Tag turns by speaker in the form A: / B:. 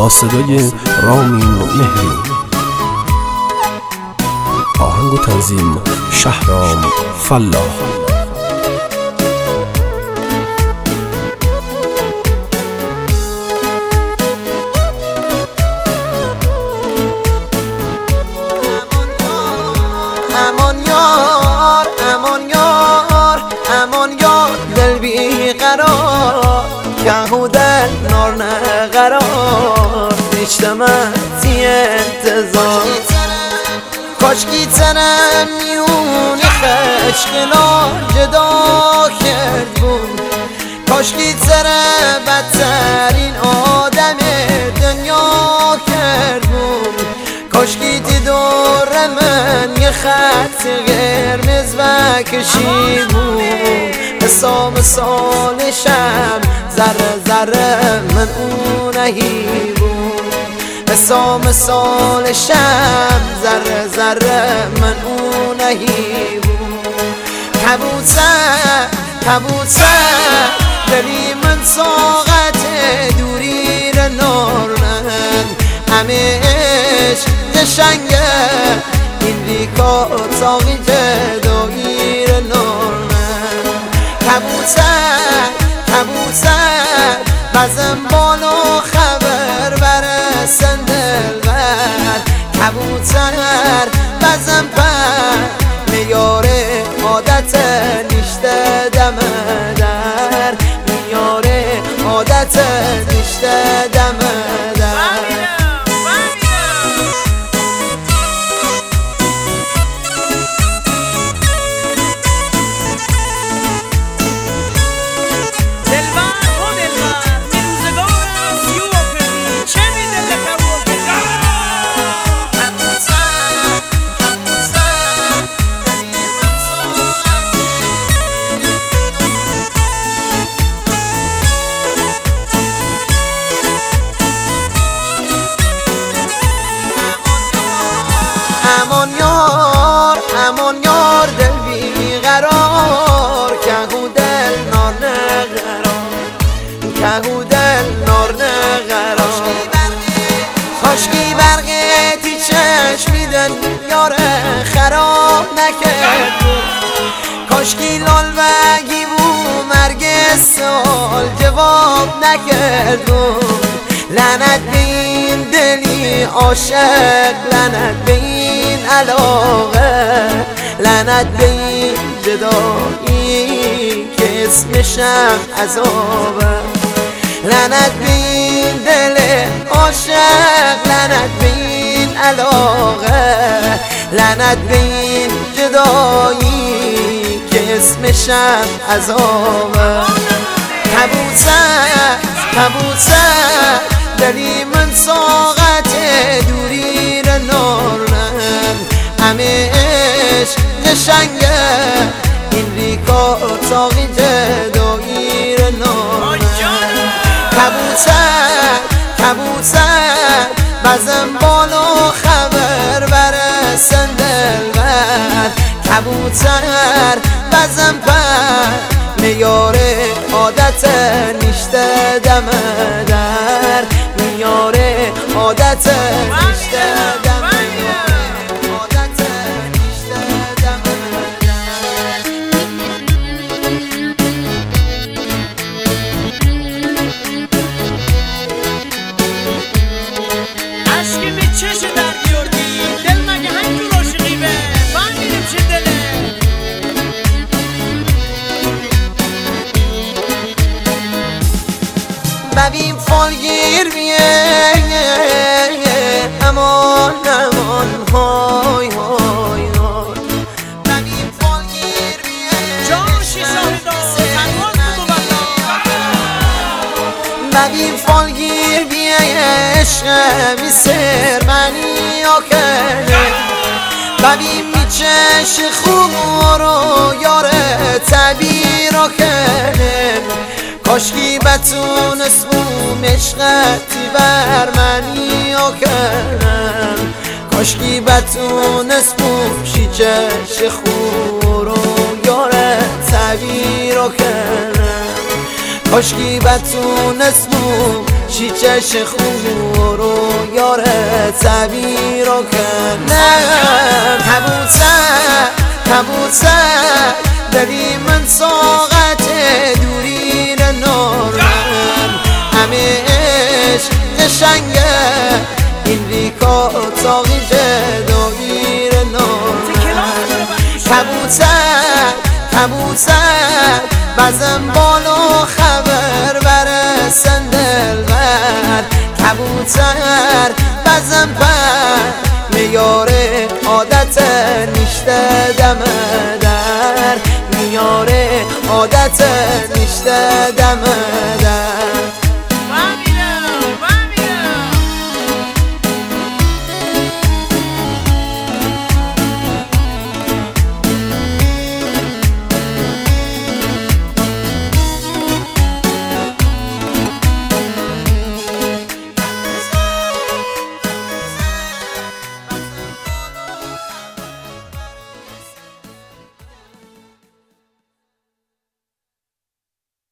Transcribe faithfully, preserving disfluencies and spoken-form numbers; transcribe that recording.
A: با صدای رامین مهری. آهنگ و تنظیم شهرام فلاح.
B: امان یار امان یار امان یار دل بی قرار که دل نار نقرار اجتماعی انتظار کاشکی تنم میونی خشقلا جدا کرد بود کاشکی تنم بدترین آدم دنیا کرد بود کاشکی تی دور من یه خط قرمز و کشی بود حسام سالشم ذره ذره من اونهی بود حسام سالشم ذره ذره من اونهی بود کبوتر کبوتر دلی من طاقت دوری را نارنن همه عشق قشنگه این ریکا تاقی جدایی را نارنن کبوتر کبوتر بزن بالا خبر برسن دلبر کبوتر بزن پر میار عادت نشته دم در میار عادت نشته دم در امان یار امان یار دل بی قرار که دل نار نقرار که دل نار نقرار کاشکی برقی چشمی دل یار خراب نکرد کاشکی لال بگی بو مرگ سال جواب نکرد لعنت به این دلی عاشق لعنت به این علاقه لعنت به این جدایی که اسمشم عذابه لعنت به این دل عاشق لعنت به این علاقه لعنت به این جدایی که اسمشم عذابه کبوتر کبوتر دلی من طاقت دوری را نارنن همه عشق قشنگه این ریکا تاقی جدایی را نارنن کبوتر کبوتر بزن بالا خبر برسن دلبر کبوتر بزن پر میار عادت نشته دم در میار عادت نشته دم عادت نشته دم
C: عشقی به چش در بیردی دل مگه همینجور عاشقی به فهمیدیم چه دله
B: ببین فالگیر بیه امان امان های های های ببین فالگیر بیه
C: جاشی شاهدا سنوان بودو بلا
B: ببین فالگیر بیه عشق میسر منی آکنه ببین میچش خوب رو یاره تبیر آکنه کاشکی بتونست بوم عشقتی بر منی آکنم کاشکی بتونست بوم شیچش خور و یاره تبیر آکنم کاشکی بتون اسمو شیچش خورو یاره تبیر رو کنم تبوسر تبوسر دادی من ساقت دورین نورم همهش قشنگه این ریکا تاقی جدویر نورم تبوسر تبوسر بزن بالو خبر برسن دلبر کبوتر بزن پر میاره عادت نشته دم در میاره عادت نشته دم در